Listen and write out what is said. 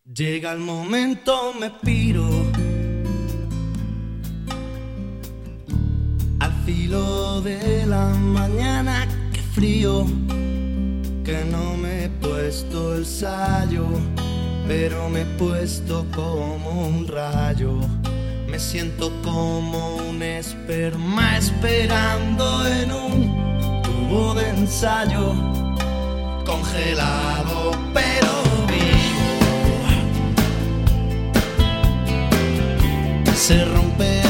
Llega el momento, me piro al filo de la mañana. Qué frío, que no me he puesto el sayo, pero me he puesto como un rayo. Me siento como un esperma esperando en un tubo de ensayo, congelado pero vivo. Se rompe